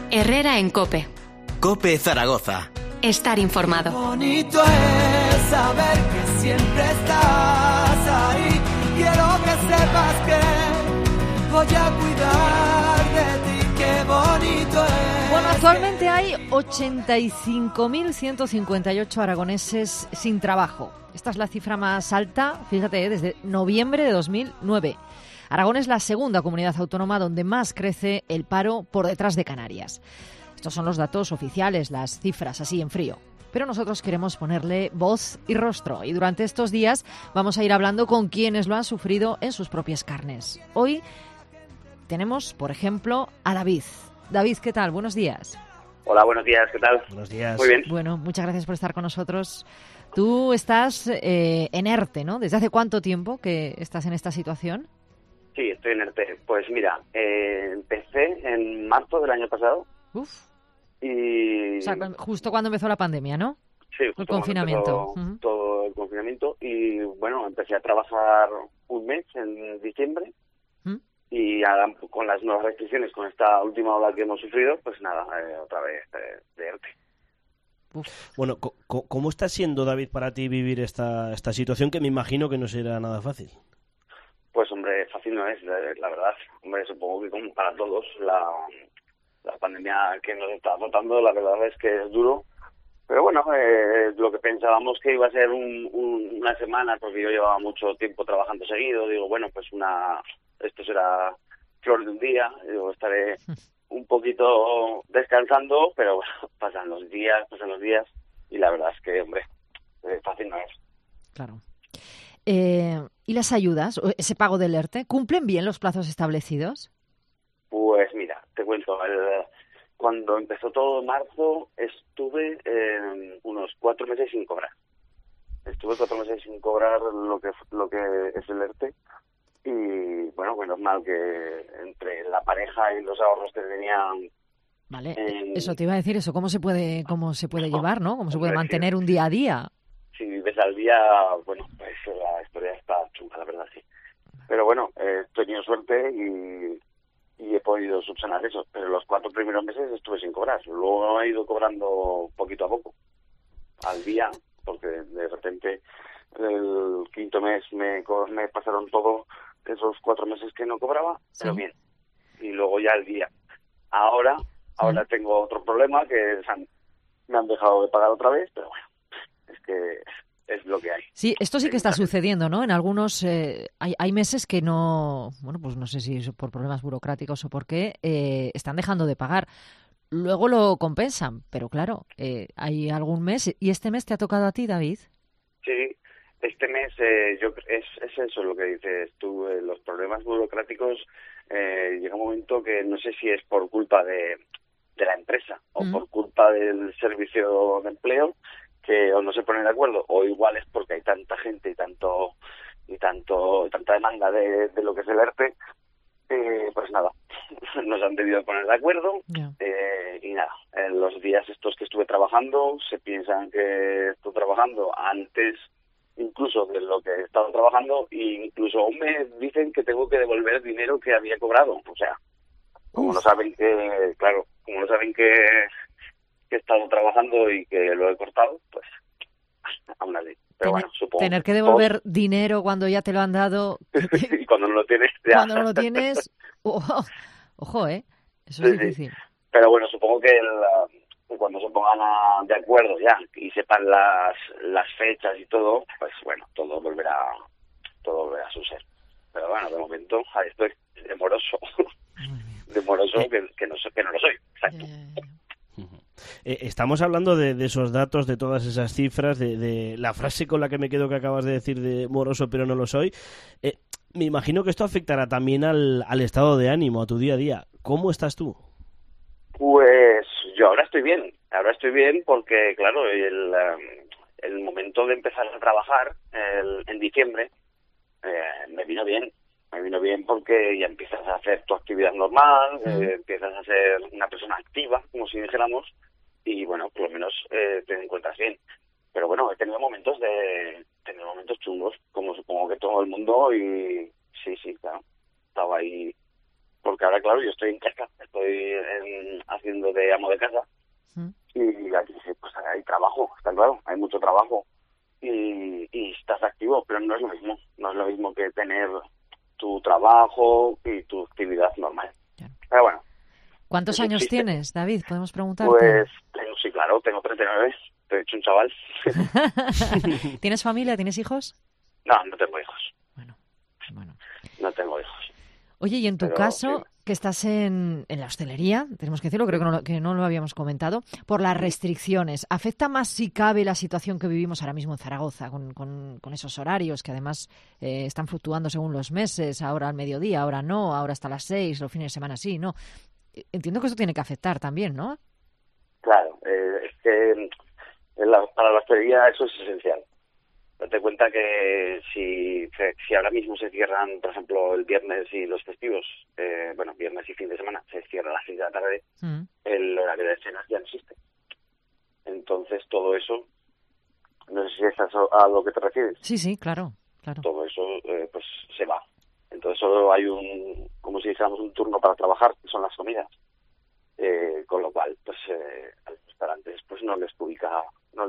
Herrera en COPE. COPE Zaragoza. Estar informado. Bonito es saber que siempre estás ahí. Quiero que sepas que voy a cuidar de ti. Qué bonito es. Bueno, actualmente hay 85.158 aragoneses sin trabajo. Esta es la cifra más alta, fíjate, desde noviembre de 2009. Aragón es la segunda comunidad autónoma donde más crece el paro, por detrás de Canarias. Estos son los datos oficiales, las cifras así en frío. Pero nosotros queremos ponerle voz y rostro y durante estos días vamos a ir hablando con quienes lo han sufrido en sus propias carnes. Hoy tenemos, por ejemplo, a David. David, ¿qué tal? Buenos días. Hola, buenos días, ¿qué tal? Buenos días. Muy bien. Bueno, muchas gracias por estar con nosotros. Tú estás en ERTE, ¿no? ¿Desde hace cuánto tiempo que estás en esta situación? Sí, estoy en ERTE. Pues mira, empecé en marzo del año pasado. Uf. Y... O sea, justo cuando empezó la pandemia, ¿no? Sí, el confinamiento. Todo el confinamiento. Y bueno, empecé a trabajar un mes en diciembre. Y ahora, con las nuevas restricciones, con esta última ola que hemos sufrido, pues nada, otra vez de ERTE. Uf. Bueno, ¿cómo está siendo, David, para ti vivir esta situación que me imagino que no será nada fácil? Pues hombre, fácil no es, la verdad. Hombre, supongo que como para todos la pandemia que nos está azotando, la verdad es que es duro. Pero bueno, lo que pensábamos que iba a ser una semana, porque yo llevaba mucho tiempo trabajando seguido, digo, bueno, pues esto será flor de un día, digo, estaré un poquito descansando, pero bueno, pasan los días, y la verdad es que, hombre, fácil no es. Claro. ¿Y las ayudas, ese pago del ERTE, cumplen bien los plazos establecidos? Pues mira, te cuento, cuando empezó todo en marzo estuve unos 4 meses sin cobrar. Estuve 4 meses sin cobrar lo que es el ERTE y bueno, menos mal que entre la pareja y los ahorros que tenían. Vale, eso te iba a decir, eso cómo se puede llevar, ¿no? ¿Cómo se puede mantener un día a día? Si vives al día, bueno, pues la historia está chunga, la verdad, sí. Pero bueno, he tenido suerte y he podido subsanar eso. Pero los 4 primeros meses estuve sin cobrar. Luego he ido cobrando poquito a poco, al día, porque de repente el quinto mes me pasaron todos esos 4 meses que no cobraba, sí. Pero bien. Y luego ya al día. Ahora tengo otro problema, que me han dejado de pagar otra vez, pero bueno, es que es lo que hay. Sí, esto sí que está sucediendo, ¿no? En algunos hay meses que no, bueno, pues no sé si es por problemas burocráticos o por qué, están dejando de pagar. Luego lo compensan, pero claro, hay algún mes. ¿Y este mes te ha tocado a ti, David? Sí, este mes es eso lo que dices tú, los problemas burocráticos. Llega un momento que no sé si es por culpa de la empresa o por culpa del servicio de empleo, que o no se ponen de acuerdo, o igual es porque hay tanta gente y tanta demanda de lo que es el ERTE, pues nada, nos han debido poner de acuerdo. Y nada, en los días estos que estuve trabajando, se piensan que estoy trabajando antes incluso de lo que he estado trabajando, e incluso aún me dicen que tengo que devolver dinero que había cobrado. O sea, como no saben que he estado trabajando y que lo he cortado, pues aún así. Pero bueno, supongo. Tener que devolver dinero cuando ya te lo han dado. Y cuando no lo tienes, ya. Cuando no lo tienes, ojo, eso es difícil. Sí. Pero bueno, supongo que cuando se pongan de acuerdo ya y sepan las fechas y todo, pues bueno, todo volverá a su ser. Pero bueno, de momento ahí estoy, demoroso. Demoroso que no lo soy. Exacto. Estamos hablando de esos datos, de todas esas cifras, de la frase con la que me quedo que acabas de decir de moroso pero no lo soy. Me imagino que esto afectará también al estado de ánimo, a tu día a día. ¿Cómo estás tú? Pues yo ahora estoy bien porque claro, el momento de empezar a trabajar en diciembre me vino bien porque ya empiezas a hacer tu actividad normal, empiezas a ser una persona activa, como si dijéramos, y bueno, por lo menos te encuentras bien. Pero bueno, he tenido momentos chungos, como supongo que todo el mundo, y sí, claro, estaba ahí, porque ahora claro, yo estoy en casa, esto estoy haciendo de amo de casa. Y aquí pues hay trabajo, está claro, hay mucho trabajo y estás activo, pero no es lo mismo. No es lo mismo que tener tu trabajo y tu actividad normal. Claro. Pero bueno. ¿Cuántos años tienes, David? ¿Podemos preguntarte? Pues sí, claro, tengo 39, te he hecho un chaval. ¿Tienes familia? ¿Tienes hijos? No, no tengo hijos. Bueno. No tengo hijos. Oye, y en tu caso, sí, que estás en la hostelería, tenemos que decirlo, creo que no lo habíamos comentado, por las restricciones, ¿afecta más si cabe la situación que vivimos ahora mismo en Zaragoza, con esos horarios que además están fluctuando según los meses, ahora al mediodía, ahora no, ahora hasta las 6, los fines de semana sí, no? Entiendo que eso tiene que afectar también, ¿no? Claro, es que para la hostelería eso es esencial. Date cuenta que si ahora mismo se cierran, por ejemplo, el viernes y los festivos, viernes y fin de semana, se cierra a las 6 de la tarde, el horario de cenas ya no existe. Entonces, todo eso, no sé si es a lo que te refieres. Sí, claro. Todo eso, pues, se va. Entonces, solo hay como si dijéramos, un turno para trabajar, que son las comidas. Con lo cual, pues, a los restaurantes, pues, no les pudica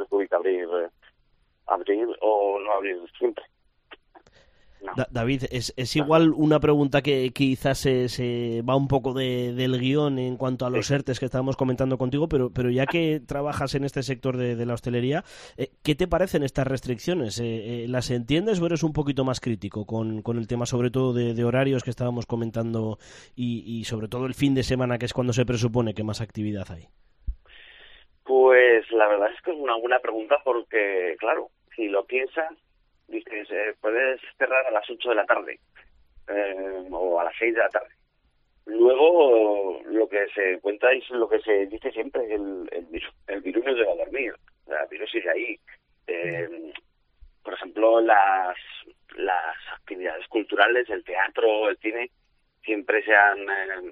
abrir o no abrir siempre. No. David, es igual una pregunta que quizás se va un poco del guión en cuanto a los ERTEs que estábamos comentando contigo, pero ya que trabajas en este sector de la hostelería, ¿qué te parecen estas restricciones? ¿Las entiendes o eres un poquito más crítico con el tema, sobre todo de horarios que estábamos comentando y sobre todo el fin de semana, que es cuando se presupone que más actividad hay? Pues la verdad es que es una buena pregunta porque, claro, si lo piensas, dices, puedes cerrar a las 8 de la tarde o a las 6 de la tarde. Luego, lo que se cuenta es lo que se dice siempre, el virus no llega a dormir, el virus sigue ahí. Por ejemplo, las actividades culturales, el teatro, el cine, siempre se han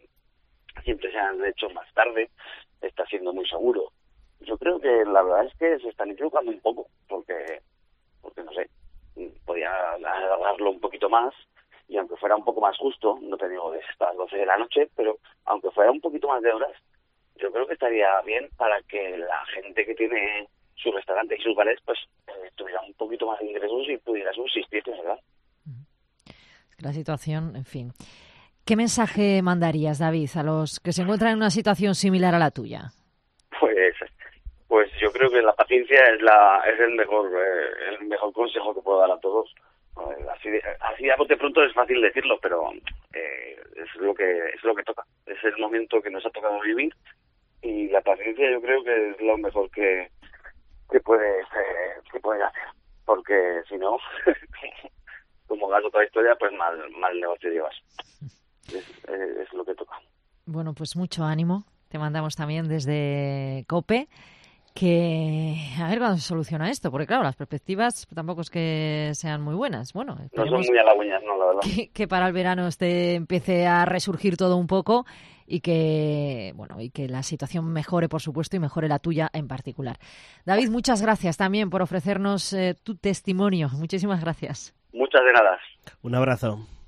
hecho más tarde, está siendo muy seguro. Yo creo que la verdad es que se están equivocando un poco, porque no sé, podía alargarlo un poquito más, y aunque fuera un poco más justo, no te digo de hasta las 12 de la noche, pero aunque fuera un poquito más de horas, yo creo que estaría bien para que la gente que tiene su restaurante y sus bares, pues tuviera un poquito más de ingresos y pudiera subsistir, ¿verdad? Es que la situación, en fin. ¿Qué mensaje mandarías, David, a los que se encuentran en una situación similar a la tuya? Pues yo creo que la paciencia es el mejor consejo que puedo dar a todos. Así a bote pronto es fácil decirlo, pero es lo que toca. Es el momento que nos ha tocado vivir, y la paciencia yo creo que es lo mejor que puedes hacer, porque si no, como gasto otra historia, pues mal negocio llevas. Es lo que toca. Bueno, pues mucho ánimo. Te mandamos también desde COPE. Que a ver cuándo se soluciona esto, porque claro, las perspectivas tampoco es que sean muy buenas. Bueno, no son muy halagüeñas, no, la verdad. Que para el verano empiece a resurgir todo un poco y que la situación mejore, por supuesto, y mejore la tuya en particular. David, muchas gracias también por ofrecernos tu testimonio. Muchísimas gracias. Muchas de nada. Un abrazo.